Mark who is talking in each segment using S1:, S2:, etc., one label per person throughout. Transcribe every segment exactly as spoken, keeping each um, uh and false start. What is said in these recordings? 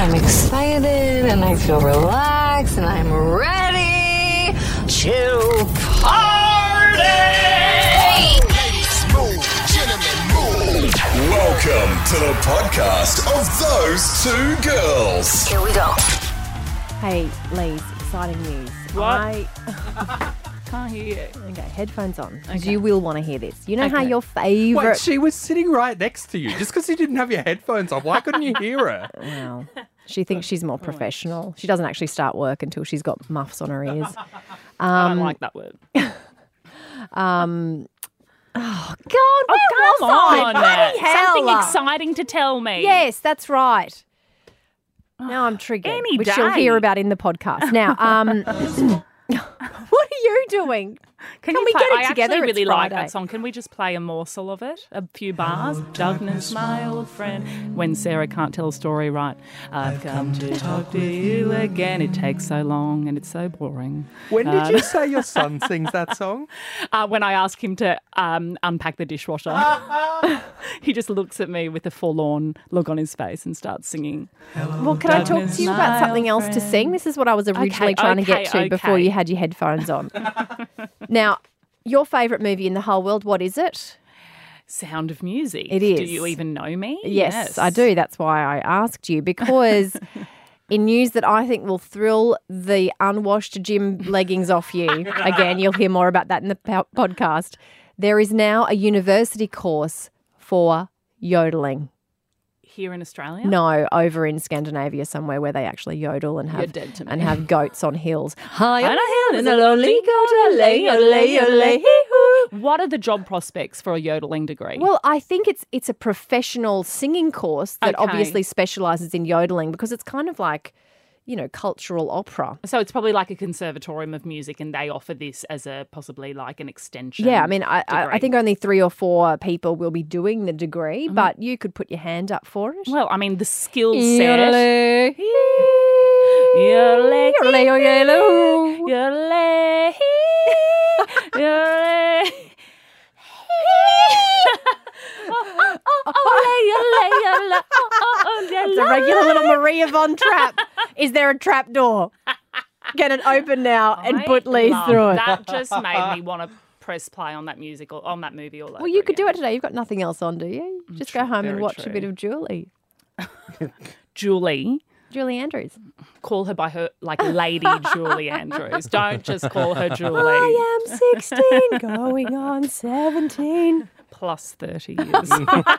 S1: I'm excited and I feel relaxed and I'm ready to party!
S2: Ladies, move. Gentlemen, move. Welcome to the podcast of Those Two Girls.
S1: Here we go.
S3: Hey, Lise, exciting news.
S4: What?
S3: I...
S4: Can't hear you.
S3: Okay, headphones on, because
S4: Okay.
S3: you will want to hear this. You know how
S4: Okay.
S3: your favourite...
S5: Wait, she was sitting right next to you. Just because you didn't have your headphones on, why couldn't you hear her?
S3: Well, she thinks she's more professional. She doesn't actually start work until she's got muffs on her ears.
S4: I
S3: Um,
S4: don't like that word.
S3: um, oh, God,
S4: Oh,
S3: where
S4: come
S3: was I?
S4: on.
S3: Bloody hell.
S4: Something exciting to tell me.
S3: Yes, that's right. Now I'm triggered,
S4: Any
S3: which you'll hear
S4: day.
S3: about in the podcast. Now, um, what are you doing?
S4: Can,
S3: Can
S4: you
S3: we
S4: play,
S3: get it
S4: I
S3: together?
S4: actually
S3: It's
S4: really like
S3: Friday.
S4: that song. Can we just play a morsel of it? A few bars? Darkness, my old friend. When Sarah can't tell a story right. I've come to talk to you again. It takes so long and it's so boring.
S5: When did
S4: Um,
S5: you say your son sings that song?
S4: Uh, when I ask him to um, unpack the dishwasher, he just looks at me with a forlorn look on his face and starts singing.
S3: Well, can I talk to you about something else to sing? This is what I was originally
S4: Okay,
S3: trying to get
S4: okay,
S3: to before
S4: okay.
S3: you had your headphones on. Now, your favourite movie in the whole world, what is it?
S4: Sound of Music.
S3: It
S4: Do
S3: is.
S4: you even know me?
S3: Yes, I do. That's why I asked you, because in news that I think will thrill the unwashed gym leggings off you, again, you'll hear more about that in the po- podcast, there is now a university course for yodeling.
S4: Here in Australia?
S3: No, over in Scandinavia somewhere where they actually yodel and have
S4: dead to me.
S3: and have goats on hills. High
S4: On
S3: on
S4: a
S3: a hill in a lonely goat, lay, lay, lay, hee-hoo.
S4: What are the job prospects for a yodeling degree?
S3: Well, I think it's it's a professional singing course that
S4: Okay.
S3: obviously specialises in yodeling, because it's kind of like, you know, cultural opera.
S4: so it's probably like a conservatorium of music and they offer this as a possibly like an extension.
S3: Yeah, I mean, I, I, I
S4: degree.
S3: think only three or four people will be doing the degree, but you could put your hand up for it.
S4: Well, I mean, the skill set.
S3: Yodelay.
S4: Yodelay.
S3: Yodelay, yodelay.
S4: Yodelay. Yodelay.
S3: It's a regular little Maria Von Trapp. Is there a trap door? Get it open now and
S4: I
S3: put Lise
S4: love-
S3: through it.
S4: That just made me want to press play on that musical, on that movie all over
S3: Well, you could do
S4: again.
S3: it today. You've got nothing else on, do you? Just go
S4: True,
S3: home and
S4: very
S3: watch a
S4: true.
S3: bit of Julie.
S4: Julie.
S3: Julie Andrews.
S4: Call her by her, like, Lady Julie Andrews. Don't just call her Julie.
S3: I am sixteen, going on seventeen.
S4: Plus thirty years.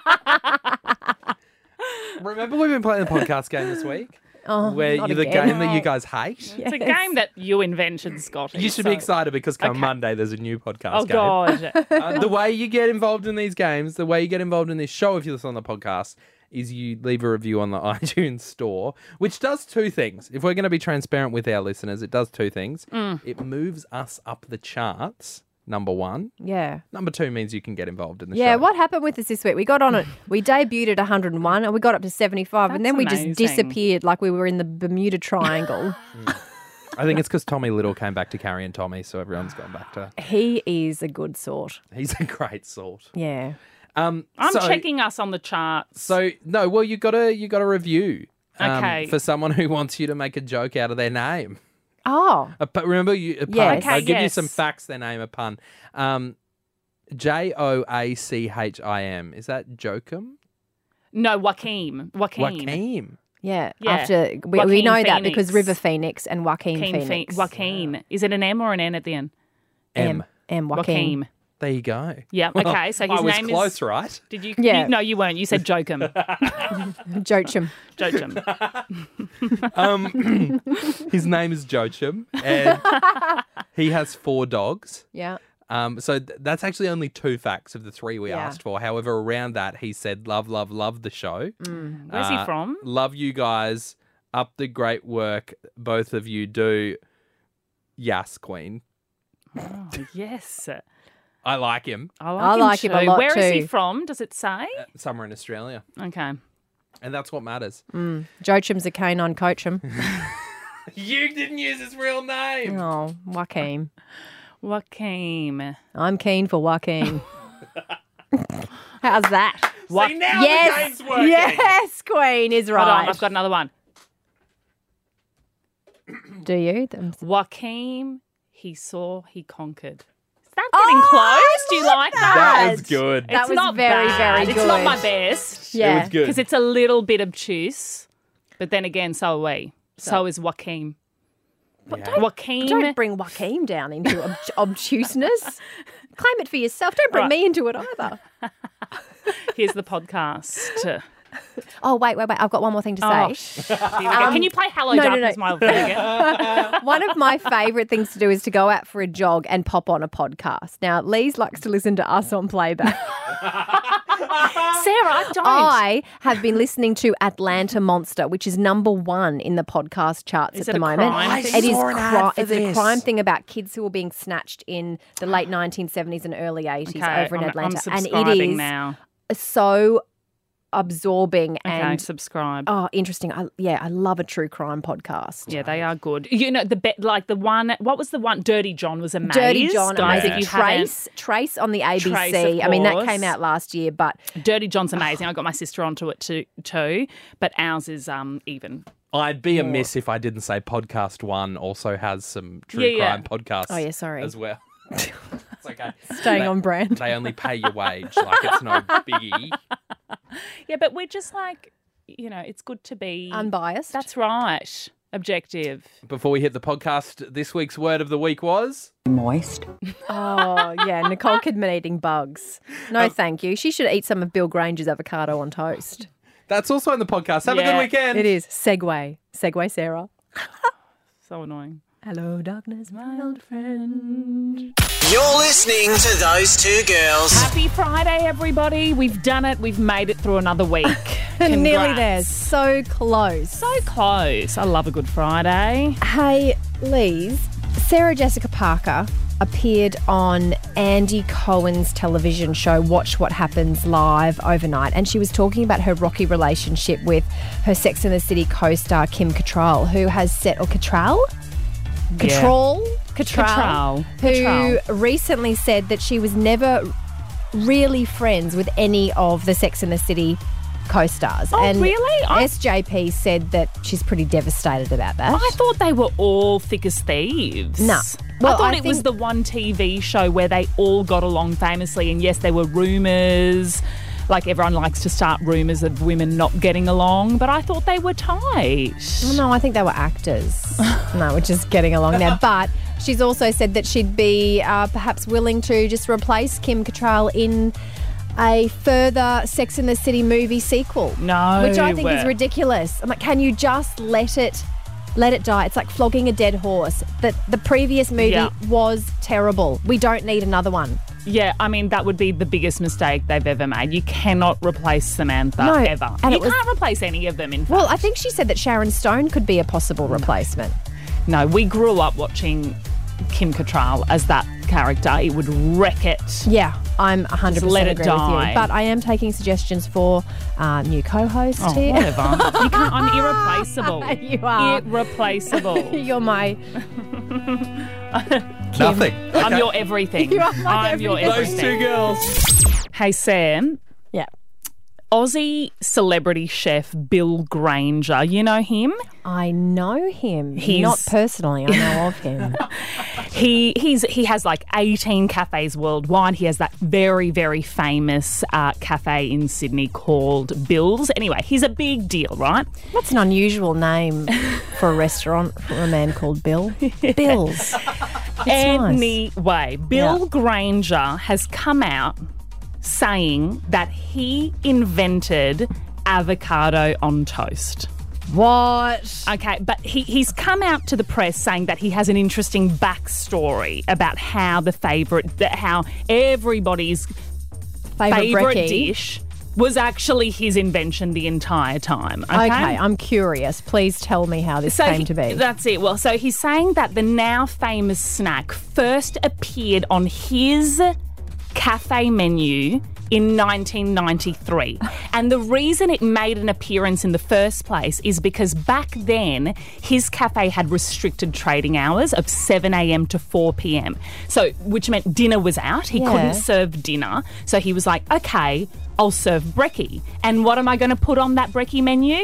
S5: Remember we've been playing the podcast game this week?
S3: Oh,
S5: Where
S3: not
S5: you the
S3: again.
S5: game that you guys hate?
S4: It's a game that you invented, Scotty.
S5: You should
S4: so-
S5: be excited because come
S4: Okay.
S5: Monday there's a new podcast
S4: Oh,
S5: game.
S4: God.
S5: Uh, the way you get involved in these games, the way you get involved in this show if you listen on the podcast, is you leave a review on the iTunes store, which does two things. If we're going to be transparent with our listeners, it does two things.
S4: Mm.
S5: It moves us up the charts, number one.
S3: Yeah.
S5: Number two means you can get involved in the
S3: Yeah,
S5: show.
S3: what happened with us this week? We got on it. We debuted at one hundred and one and we got up to seventy-five, and
S4: That's
S3: then we
S4: amazing.
S3: just disappeared like we were in the Bermuda Triangle.
S5: I think it's because Tommy Little came back to carrying Tommy, so everyone's gone back to...
S3: He is a good sort.
S5: He's a great sort.
S3: Yeah.
S5: Um,
S4: I'm
S5: so,
S4: checking us on the charts.
S5: So, no, well, you got to you got a review um,
S4: Okay.
S5: for someone who wants you to make a joke out of their name.
S3: Oh.
S5: A, pu- remember, you, a pun.
S3: Yes.
S5: I'll
S4: Okay,
S5: give you
S4: yes.
S5: some facts, their name, a pun. Um, J O A C H I M. Is that Joachim?
S4: No, Joaquin. Joaquin.
S5: Joachim.
S3: Yeah.
S4: Yeah.
S3: After we, we
S4: Joaquin
S3: know that
S4: Phoenix.
S3: because River Phoenix and Joaquin
S4: Joaquin.
S3: Phoenix.
S4: Joaquin. Is it an M or an N at the end?
S5: M.
S3: M. Joaquin.
S4: Joaquin.
S5: There you go.
S4: Yeah, okay, so his
S5: I was
S4: name
S5: close,
S4: is...
S5: right?
S4: Did you,
S3: Yeah.
S4: you? No, you weren't. You said Joachim.
S3: Joachim.
S4: Joachim.
S5: Um, his name is Joachim, and he has four dogs.
S3: Yeah.
S5: Um, so th- that's actually only two facts of the three we
S3: Yeah.
S5: asked for. However, around that, he said, love, love, love the show.
S4: Where's he
S5: Uh,
S4: from?
S5: Love you guys. Up the great work both of you do. Yes, Queen.
S4: Oh, yes.
S5: I like him.
S4: I like
S3: I
S4: him
S3: like him a
S4: too.
S3: lot
S4: Where is he
S3: too.
S4: from? Does it say?
S5: Uh, somewhere in Australia.
S4: Okay.
S5: And that's what matters.
S3: Joachim's a canine coachum.
S5: You didn't use his real name.
S3: Oh, Joaquin.
S4: Joaquin.
S3: I'm keen for Joaquin. How's that?
S5: See, now
S4: What?
S5: the
S3: Yes.
S5: game's working.
S3: Yes, Queen is
S4: Hold on,
S3: right.
S4: I've got another one.
S3: Do you? Them-
S4: Joaquin, he saw, he conquered. Is that getting close? Do you like that?
S5: That was good.
S3: That
S4: It's
S3: was
S4: not
S3: very,
S4: bad.
S3: very
S4: It's not
S3: good.
S4: my best.
S3: Yeah.
S5: It was good.
S4: Because it's a little bit obtuse. But then again, so are we. So is Joaquin.
S5: Yeah.
S4: Joaquin.
S3: Don't bring Joaquin down into ob- obtuseness. Claim it for yourself. Don't bring
S4: Right.
S3: me into it either.
S4: Here's the podcast.
S3: Oh, wait, wait, wait. I've got one more thing to
S4: Oh,
S3: say.
S4: Here we go. Can you play Hello
S3: Um, no, no,
S4: Darkness,
S3: no.
S4: my old friend again?
S3: One of my favourite things to do is to go out for a jog and pop on a podcast. Now, Lise likes to listen to us on playback.
S4: Sarah, don't.
S3: I have been listening to Atlanta Monster, which is number one in the podcast charts
S4: Is
S3: at
S4: it
S3: the
S4: a
S3: moment.
S4: crime
S5: I
S4: thing?
S3: It is
S5: saw an ad
S3: cri-
S5: for
S3: it's a
S5: this.
S3: crime thing about kids who were being snatched in the late nineteen seventies and early eighties
S4: Okay,
S3: over in
S4: I'm,
S3: Atlanta.
S4: I'm
S3: and it
S4: subscribing
S3: is
S4: now.
S3: so absorbing
S4: Okay,
S3: and
S4: subscribe.
S3: oh, interesting. I, yeah, I love a true crime podcast.
S4: Yeah, they are good. You know, the be- like the one, what was the one? Dirty John was amazing.
S3: Dirty John,
S4: Guys,
S3: amazing.
S4: if you haven't-
S3: Trace, Trace on the A B C.
S4: Trace, of
S3: I mean, that
S4: course.
S3: came out last year, but
S4: Dirty John's amazing. I got my sister onto it too, too but ours is um even.
S5: I'd be amiss if I didn't say Podcast One also has some true
S4: Yeah, yeah.
S5: crime podcasts.
S3: Oh, yeah, sorry.
S5: As well. It's okay.
S3: staying
S5: They-
S3: on brand.
S5: They only pay your wage. Like it's no biggie.
S4: Yeah, but we're just like, you know, it's good to be
S3: Unbiased.
S4: That's right. Objective.
S5: Before we hit the podcast, this week's word of the week was
S6: Moist.
S3: Oh, yeah, Nicole Kidman eating bugs. No, thank you. She should eat some of Bill Granger's avocado on toast.
S5: That's also in the podcast. Have a
S4: Yeah,
S5: good weekend.
S3: It is. Segway. Segway, Sarah.
S4: So annoying.
S3: Hello, darkness, my old friend.
S7: You're listening to Those Two Girls.
S4: Happy Friday, everybody. We've done it. We've made it through another week.
S3: Nearly
S4: Congrats.
S3: there. So close.
S4: So close. I love a good Friday.
S3: Hey, Lise, Sarah Jessica Parker appeared on Andy Cohen's television show Watch What Happens Live overnight, and she was talking about her rocky relationship with her Sex and the City co-star Kim Cattrall, who has set or Cattrall, Cattrall, Cattrall,
S4: Cattrall.
S3: who
S4: Cattrall.
S3: recently said that she was never really friends with any of the Sex and the City co-stars.
S4: Oh,
S3: and
S4: really? I-
S3: S J P said that she's pretty devastated about that.
S4: I thought they were all thick as thieves.
S3: No. Well,
S4: I thought
S3: I
S4: it was
S3: think-
S4: the one T V show where they all got along famously. And yes, there were rumours. Like everyone likes to start rumours of women not getting along. But I thought they were tight.
S3: Well, no, I think they were actors. No, we're just getting along there. But she's also said that she'd be uh, perhaps willing to just replace Kim Cattrall in a further Sex and the City movie sequel.
S4: No.
S3: Which I think is ridiculous. I'm like, can you just let it let it die? It's like flogging a dead horse. The, the previous movie
S4: Yeah.
S3: was terrible. We don't need another one.
S4: Yeah, I mean, that would be the biggest mistake they've ever made. You cannot replace Samantha,
S3: No,
S4: ever.
S3: and
S4: You
S3: it was-
S4: can't replace any of them, in fact.
S3: Well, I think she said that Sharon Stone could be a possible replacement.
S4: No, we grew up watching Kim Cattrall as that character. It would wreck it.
S3: Yeah, I'm one hundred percent
S4: let it
S3: agree with
S4: die.
S3: you. But I am taking suggestions for uh, new co-host
S4: Oh,
S3: here.
S4: whatever. You can't, I'm irreplaceable.
S3: You are.
S4: Irreplaceable.
S3: You're my...
S5: nothing.
S4: I'm
S5: Okay.
S4: your everything.
S3: You are my
S4: I'm your
S3: everything.
S5: Those
S4: everything.
S5: two girls.
S4: Hey, Sam.
S3: Yeah.
S4: Aussie celebrity chef Bill Granger. You know him?
S3: I know him.
S4: He's-
S3: Not personally, I know of him.
S4: He he's he has like eighteen cafes worldwide. He has that very, very famous uh, cafe in Sydney called Bill's. Anyway, he's a big deal, right?
S3: That's an unusual name for a restaurant for a man called Bill. Bill's. It's nice.
S4: Anyway, Bill
S3: Yeah.
S4: Granger has come out saying that he invented avocado on toast.
S3: What?
S4: Okay, but he, he's come out to the press saying that he has an interesting backstory about how the favourite, that how everybody's
S3: Favourite
S4: favourite
S3: brekkie?
S4: dish was actually his invention the entire time. Okay,
S3: Okay, I'm curious. Please tell me how this
S4: So
S3: came
S4: he-
S3: to be.
S4: That's it. Well, so he's saying that the now famous snack first appeared on his cafe menu in nineteen ninety-three. And the reason it made an appearance in the first place is because back then his cafe had restricted trading hours of seven a.m. to four p.m. So, which meant dinner was out. He
S3: Yeah.
S4: couldn't serve dinner. So he was like, okay, I'll serve brekkie. And what am I going to put on that brekkie menu?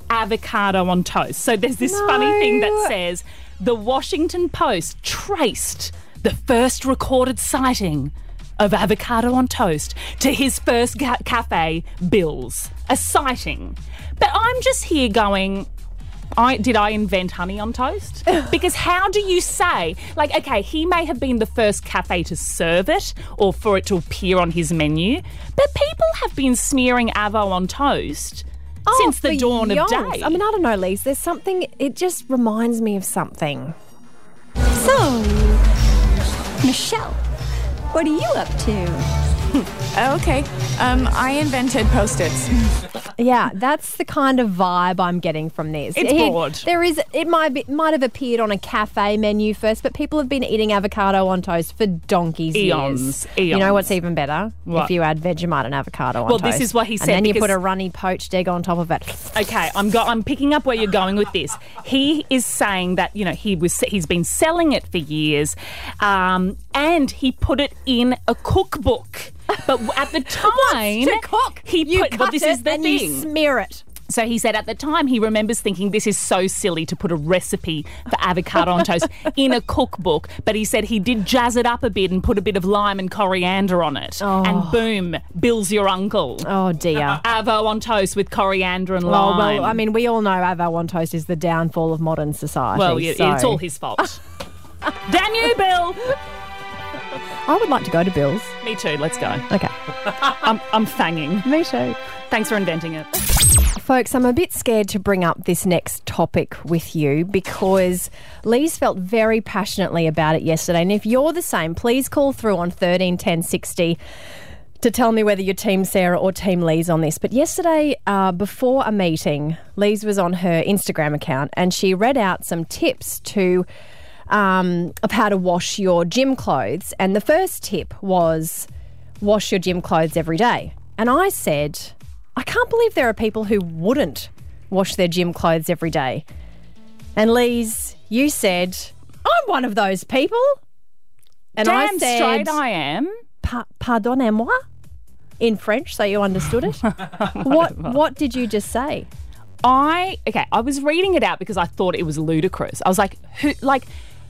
S4: avocado on toast. So there's this
S3: No.
S4: funny thing that says the Washington Post traced the first recorded sighting of avocado on toast to his first ca- cafe, Bill's. A sighting. But I'm just here going, I did I invent honey on toast? Because how do you say, like, okay, he may have been the first cafe to serve it or for it to appear on his menu, but people have been smearing avo on toast since the
S3: for
S4: dawn of
S3: yonks.
S4: day.
S3: I mean, I don't know, Lise. There's something, it just reminds me of something.
S6: So, Michelle, what are you up to?
S8: Okay. Um, I invented Post-its.
S3: Yeah, that's the kind of vibe I'm getting from this.
S4: It's
S3: He-
S4: broad.
S3: There is, it might be, might have appeared on a cafe menu first, but people have been eating avocado on toast for donkeys
S4: Eons,
S3: years.
S4: eons.
S3: You know what's even better?
S4: What?
S3: If you add Vegemite and avocado on
S4: Well,
S3: toast.
S4: this is what he said,
S3: And then you
S4: because-
S3: put a runny poached egg on top of it.
S4: Okay, I'm go- I'm picking up where you're going with this. He is saying that, you know, he was he's been selling it for years, um, and he put it in a cookbook. But at the time,
S3: to cook.
S4: he
S3: you
S4: put.
S3: cut
S4: Well, this
S3: it
S4: is the
S3: and
S4: thing.
S3: you smear it.
S4: So he said at the time he remembers thinking this is so silly to put a recipe for avocado on toast in a cookbook, but he said he did jazz it up a bit and put a bit of lime and coriander on it, and boom, Bill's your uncle.
S3: Oh dear.
S4: Avo on toast with coriander and
S3: Oh,
S4: lime.
S3: well, I mean, we all know avo on toast is the downfall of modern society.
S4: Well, yeah,
S3: so-
S4: it's all his fault. Damn you, Bill!
S3: I would like to go to Bill's.
S4: Me too, let's go.
S3: Okay.
S4: I'm, I'm fanging.
S3: Me too.
S4: Thanks for inventing it.
S3: Folks, I'm a bit scared to bring up this next topic with you because Lise felt very passionately about it yesterday. And if you're the same, please call through on thirteen ten sixty to tell me whether you're Team Sarah or Team Lise on this. But yesterday, uh, before a meeting, Lise was on her Instagram account and she read out some tips to um, of how to wash your gym clothes. And the first tip was wash your gym clothes every day. And I said, I can't believe there are people who wouldn't wash their gym clothes every day. And Lise, you said, I'm one of those people. And
S4: Damn
S3: I said,
S4: straight I am.
S3: Pa- pardonnez-moi, in French, so you understood it. what What did you just say?
S4: I, okay, I was reading it out because I thought it was ludicrous. I was like, who, like,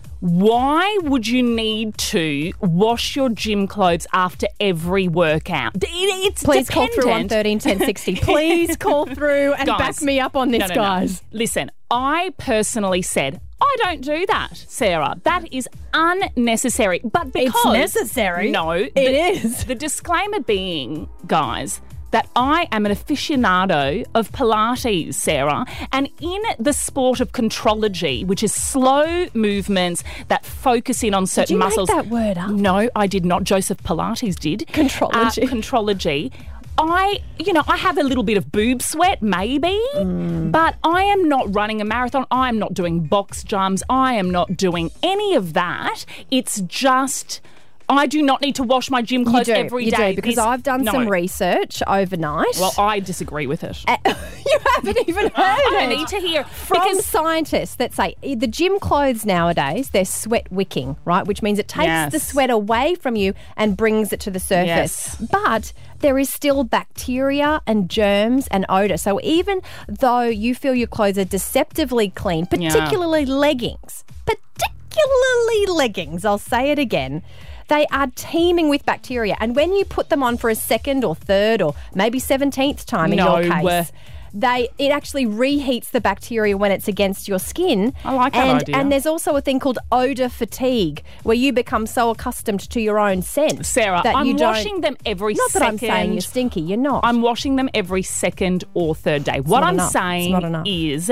S4: why would you need to wash your gym clothes after every workout? It- It's
S3: Please call through on
S4: dependent.
S3: thirteen ten sixty. Please call through and
S4: Guys,
S3: back me up on this,
S4: no, no, no.
S3: guys.
S4: Listen, I personally said, I don't do that, Sarah. That is unnecessary. But because...
S3: necessary.
S4: No.
S3: It
S4: the,
S3: is.
S4: The disclaimer being, guys, that I am an aficionado of Pilates, Sarah, and in the sport of contrology, which is slow movements that focus in on certain
S3: you make
S4: muscles.
S3: that word up?
S4: No, I did not. Joseph Pilates did.
S3: Contrology.
S4: Uh, contrology. I, you know, I have a little bit of boob sweat, maybe,
S3: Mm.
S4: but I am not running a marathon. I am not doing box jumps. I am not doing any of that. It's just, I do not need to wash my gym
S3: You
S4: clothes
S3: do,
S4: every
S3: you
S4: day.
S3: do, because
S4: This-
S3: I've done
S4: no.
S3: some research overnight.
S4: Well, I disagree with it.
S3: you haven't even heard
S4: I
S3: it.
S4: need to hear
S3: From
S4: because
S3: scientists that say eh, the gym clothes nowadays, they're sweat wicking, right? Which means it takes
S4: Yes.
S3: the sweat away from you and brings it to the surface.
S4: Yes.
S3: But there is still bacteria and germs and odour. So even though you feel your clothes are deceptively clean,
S4: Yeah.
S3: particularly leggings, particularly leggings, I'll say it again, they are teeming with bacteria. And when you put them on for a second or third or maybe seventeenth time in
S4: No.
S3: your case, they it actually reheats the bacteria when it's against your skin.
S4: I like that
S3: and,
S4: idea.
S3: And there's also a thing called odour fatigue, where you become so accustomed to your own scent.
S4: Sarah,
S3: that
S4: I'm
S3: you don't,
S4: washing them every
S3: Not that I'm
S4: second.
S3: saying you're stinky, you're not.
S4: I'm washing them every second or third day. what
S3: not
S4: I'm
S3: enough. It's
S4: saying
S3: not enough.
S4: is,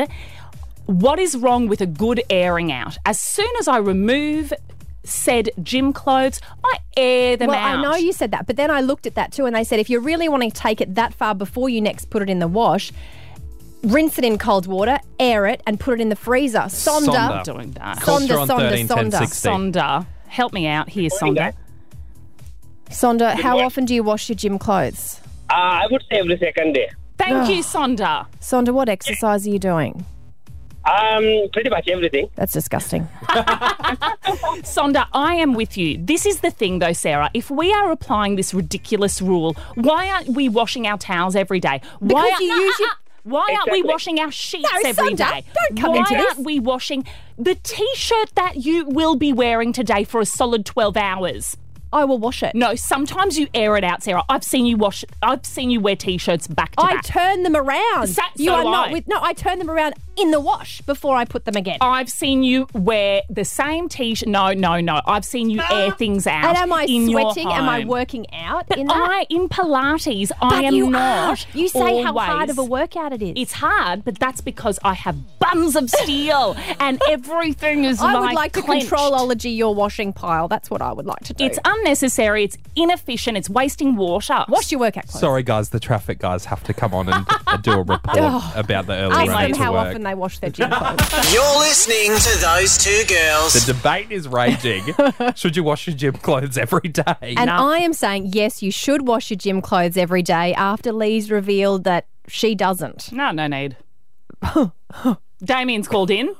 S4: what is wrong with a good airing out? As soon as I remove said gym clothes, I air them
S3: well,
S4: out.
S3: I know you said that, but then I looked at that too, and they said if you're really wanting to take it that far before you next put it in the wash, rinse it in cold water, air it, and put it in the freezer. Sonda.
S5: Sonda.
S4: doing that.
S5: Call
S3: Sonda,
S5: through on
S3: Sonda,
S5: thirteen ten
S3: Sonda.
S5: sixty.
S4: Sonda, help me out here, Sonda.
S3: Sonda, how often do you wash your gym clothes?
S9: Uh, I would say every second day.
S4: Thank you, Sonda.
S3: Sonda, what exercise are you doing?
S9: Um, pretty much everything.
S3: That's disgusting.
S4: Sonda, I am with you. This is the thing, though, Sarah. If we are applying this ridiculous rule, why aren't we washing our towels every day? Why
S3: Because you use your-
S4: Why aren't we
S9: Exactly.
S4: washing our sheets
S3: No,
S4: every
S3: Sandra,
S4: day?
S3: don't come
S4: Why
S3: into this.
S4: aren't we washing the T-shirt that you will be wearing today for a solid twelve hours?
S3: I will wash it.
S4: No, sometimes you air it out, Sarah. I've seen you wash. I've seen you wear T-shirts back to
S3: I
S4: back.
S3: turn them around.
S4: So-
S3: you
S4: so
S3: are
S4: do
S3: not
S4: I.
S3: with. No, I turn them around in the wash before I put them again.
S4: I've seen you wear the same T-shirt. No, no, no. I've seen you air things out.
S3: and am I
S4: in your
S3: sweating? Am I
S4: home.
S3: working out
S4: But
S3: in that?
S4: I, in Pilates, I
S3: But
S4: am
S3: you
S4: not.
S3: are. You say how
S4: always-
S3: hard of a workout it is.
S4: It's hard, but that's because I have buns of steel and everything is
S3: I
S4: like
S3: would like to
S4: clenched.
S3: controlology your washing pile. That's what I would like to do.
S4: It's unnecessary. It's inefficient. It's wasting water.
S3: Wash your workout clothes.
S5: Sorry, guys, the traffic guys have to come on and, and do a report about the early
S3: Ask
S5: running
S3: them
S5: to
S3: how
S5: work.
S3: often they wash their gym clothes.
S7: You're listening to Those Two Girls.
S5: The debate is raging. Should you wash your gym clothes every day?
S3: And I am saying, yes, you should wash your gym clothes every day after Lee's revealed that she doesn't.
S4: No, no need. Damien's called in.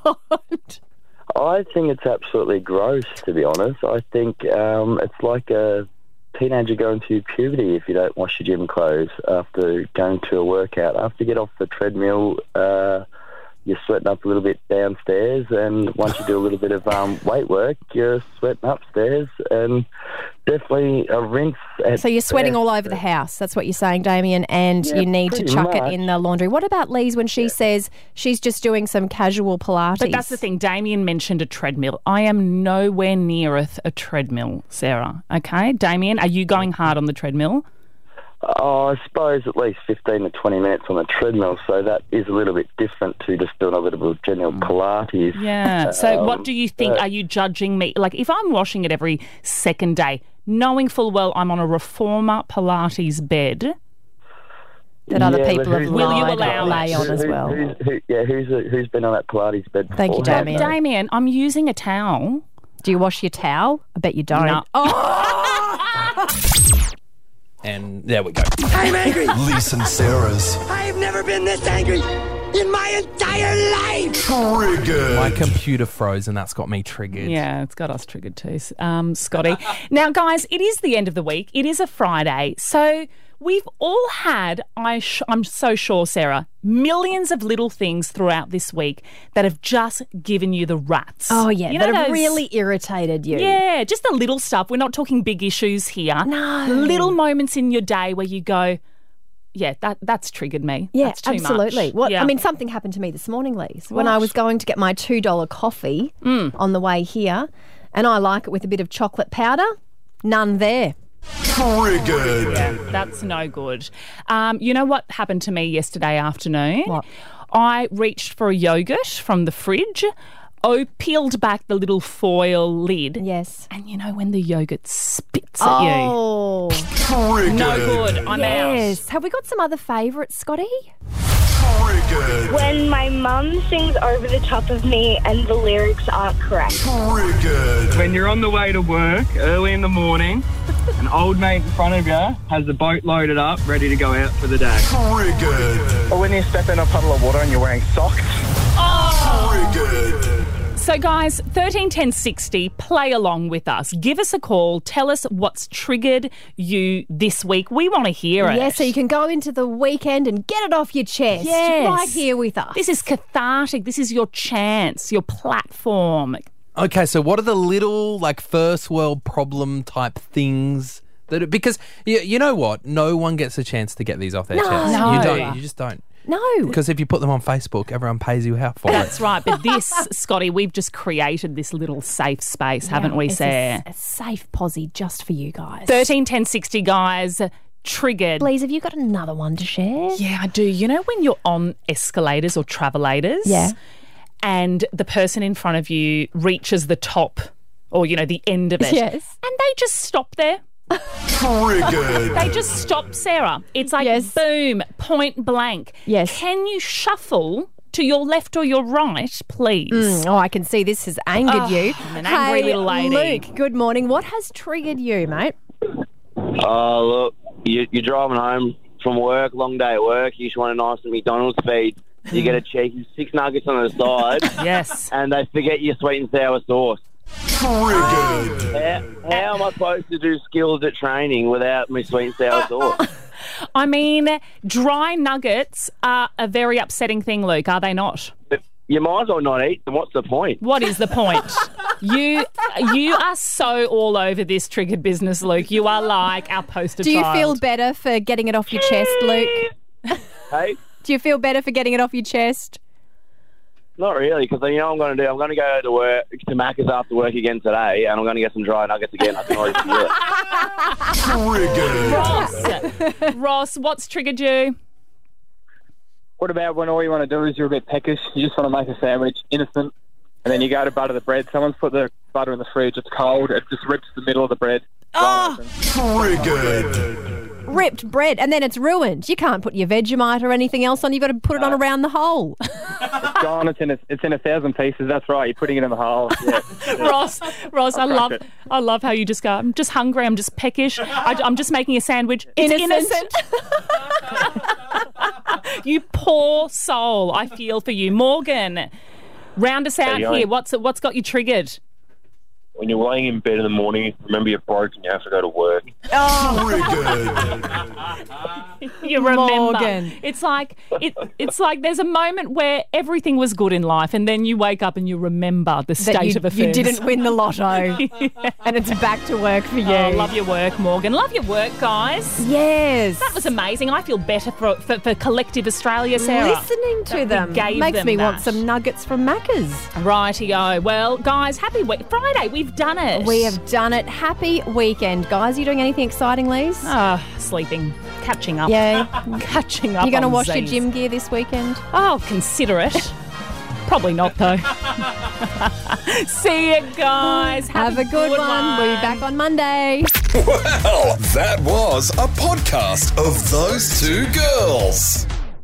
S10: I think it's absolutely gross, to be honest. I think um, it's like a teenager going through puberty if you don't wash your gym clothes after going to a workout. After you get off the treadmill, uh, you're sweating up a little bit downstairs, and once you do a little bit of um, weight work, you're sweating upstairs, and definitely a rinse. At
S3: So you're sweating
S10: best.
S3: all over the house. That's what you're saying, Damien, and
S10: Yeah,
S3: you need to
S10: pretty
S3: chuck
S10: much.
S3: it in the laundry. What about Lee's when she says she's just doing some casual Pilates?
S4: But that's the thing. Damien mentioned a treadmill. I am nowhere neareth a treadmill, Sarah. Okay? Damien, are you going hard on the treadmill?
S10: Oh, I suppose at least fifteen to twenty minutes on the treadmill, so that is a little bit different to just doing a little bit of general Pilates.
S4: Yeah. So
S10: Um,
S4: what do you think?
S10: uh,
S4: Are you judging me? Like, if I'm washing it every second day, knowing full well I'm on a reformer Pilates bed,
S3: that other
S10: yeah,
S3: people
S10: but
S3: have
S10: who's-
S4: Will you
S3: lied
S4: allow
S3: lay
S4: it?
S3: on as
S10: Who-
S3: well.
S10: Who's, who, yeah, who's who's been on that Pilates bed before?
S3: Thank you, Damien.
S4: Damien, I'm using a towel.
S3: Do you wash your towel? I bet you don't.
S4: No.
S5: And there we go.
S2: I'm angry. Lisa and Sarah's
S11: I've never been this angry in my entire life.
S2: Triggered.
S5: My computer froze, and that's got me triggered.
S4: Yeah, it's got us triggered too, um, Scotty. Now, guys, it is the end of the week. It is a Friday. So we've all had, I sh- I'm so sure, Sarah, millions of little things throughout this week that have just given you the ruts.
S3: Oh, yeah,
S4: You know
S3: that have
S4: those-
S3: really irritated you.
S4: Yeah, just the little stuff. We're not talking big issues here.
S3: No.
S4: Little moments in your day where you go, yeah, that that's triggered me.
S3: Yeah,
S4: that's too
S3: absolutely.
S4: Much.
S3: What
S4: Yeah.
S3: I mean, something happened to me this morning, Lise, when
S4: What?
S3: I was going to get my two dollar coffee
S4: Mm.
S3: on the way here, and I like it with a bit of chocolate powder. None there.
S2: Triggered.
S4: That's no good. Um, you know what happened to me yesterday afternoon?
S3: What?
S4: I reached for a yogurt from the fridge. Oh, peeled back the little foil lid.
S3: Yes.
S4: And you know when the yogurt spits at you?
S3: Oh,
S2: Triggered.
S4: No good. I'm
S3: yes. Have we got some other favourites, Scotty?
S2: Triggered.
S12: When my mum sings over the top of me and the lyrics aren't correct.
S2: Triggered.
S13: When you're on the way to work early in the morning, an old mate in front of you has the boat loaded up, ready to go out for the day.
S2: Triggered.
S13: Or when you step in a puddle of water and you're wearing socks.
S2: Triggered.
S4: So, guys, thirteen ten sixty, play along with us. Give us a call. Tell us what's triggered you this week. We want to hear it.
S3: Yeah, so you can go into the weekend and get it off your chest.
S4: Yes.
S3: Right here with us.
S4: This is cathartic. This is your chance, your platform.
S5: Okay, so what are the little, like, first world problem type things that, because you, you know what? No one gets a chance to get these off their
S3: No.
S5: chest.
S3: No.
S5: You don't. You just don't.
S3: No.
S5: Because if you put them on Facebook, everyone pays you out for
S4: That's
S5: it.
S4: right. But this, Scotty, we've just created this little safe space, haven't we,
S3: It's
S4: Sarah?
S3: a, a safe posse just for you guys.
S4: thirteen ten sixty, guys, triggered.
S3: Please, have you got another one to share?
S4: Yeah, I do. You know when you're on escalators or travelators?
S3: Yeah.
S4: And the person in front of you reaches the top or, you know, the end of it.
S3: Yes.
S4: And they just stop there.
S2: Triggered.
S4: They just stop, Sarah. It's like
S3: Yes.
S4: boom, point blank.
S3: Yes.
S4: Can you shuffle to your left or your right, please?
S3: Mm, oh, I can see this has angered
S4: Oh,
S3: you.
S4: I'm an angry
S3: Hey,
S4: little lady.
S3: Luke, good morning. What has triggered you, mate?
S14: Oh, look, you, you're driving home from work, long day at work. You just want a nice McDonald's feed. You get a cheeky six nuggets on the side.
S4: Yes.
S14: And they forget your sweet and sour sauce.
S2: Triggered.
S14: How, how am I supposed to do skills at training without my sweet and sour sauce?
S4: I mean, dry nuggets are a very upsetting thing, Luke, are they not?
S14: You might as well not eat them. What's the point?
S4: What is the point? you you are so all over this triggered business, Luke. You are like our poster
S3: Do you
S4: child.
S3: feel better for getting it off your chest, Luke?
S14: Hey?
S3: Do you feel better for getting it off your chest?
S14: Not really, because you know what I'm going to do? I'm going to go to work, to Macca's after work again today, and I'm going to get some dry nuggets again. I can already feel it.
S4: Ross, Ross, what's triggered you?
S15: What about when all you want to do is you're a bit peckish, you just want to make a sandwich, innocent, and then you go to butter the bread. Someone's put the butter in the fridge, it's cold, it just rips the middle of the bread.
S3: Oh,
S2: Triggered.
S3: ripped bread, and then it's ruined. You can't put your Vegemite or anything else on. You've got to put it on around the hole.
S15: It's gone, it's in a, it's in a thousand pieces, that's right, you're putting it in the hole. Yeah.
S4: Ross, Ross, I
S15: I'll
S4: love,
S15: crush it.
S4: I love how you just go, I'm just hungry, I'm just peckish, I, I'm just making a sandwich. It's innocent. You poor soul. I feel for you. Morgan, round us out
S16: Hey,
S4: here. What's what's got you triggered?
S16: When you're laying in bed in the morning, remember you're broke and you have to go to work.
S4: You remember.
S3: Morgan.
S4: It's like it, it's like there's a moment where everything was good in life, and then you wake up and you remember the state
S3: That you,
S4: of affairs.
S3: you didn't win the lotto, and it's back to work for you.
S4: Oh, love your work, Morgan. Love your work, guys.
S3: Yes.
S4: That was amazing. I feel better for for, for Collective Australia, Sarah.
S3: Listening to
S4: That we
S3: them
S4: gave
S3: makes
S4: them
S3: me
S4: that.
S3: want some nuggets from Macca's.
S4: Rightio. Well, guys, happy week. Friday, we've done it.
S3: We have done it. Happy weekend, guys. Are you doing anything exciting, Lise?
S4: Ah, sleeping. Catching up.
S3: Yeah.
S4: Catching up.
S3: You going to
S4: on
S3: wash your
S4: Z's.
S3: gym gear this weekend?
S4: Oh, consider it. Probably not, though. See you, guys.
S3: Have a good, one. We'll be back on Monday.
S2: Well, that was a podcast of those two girls.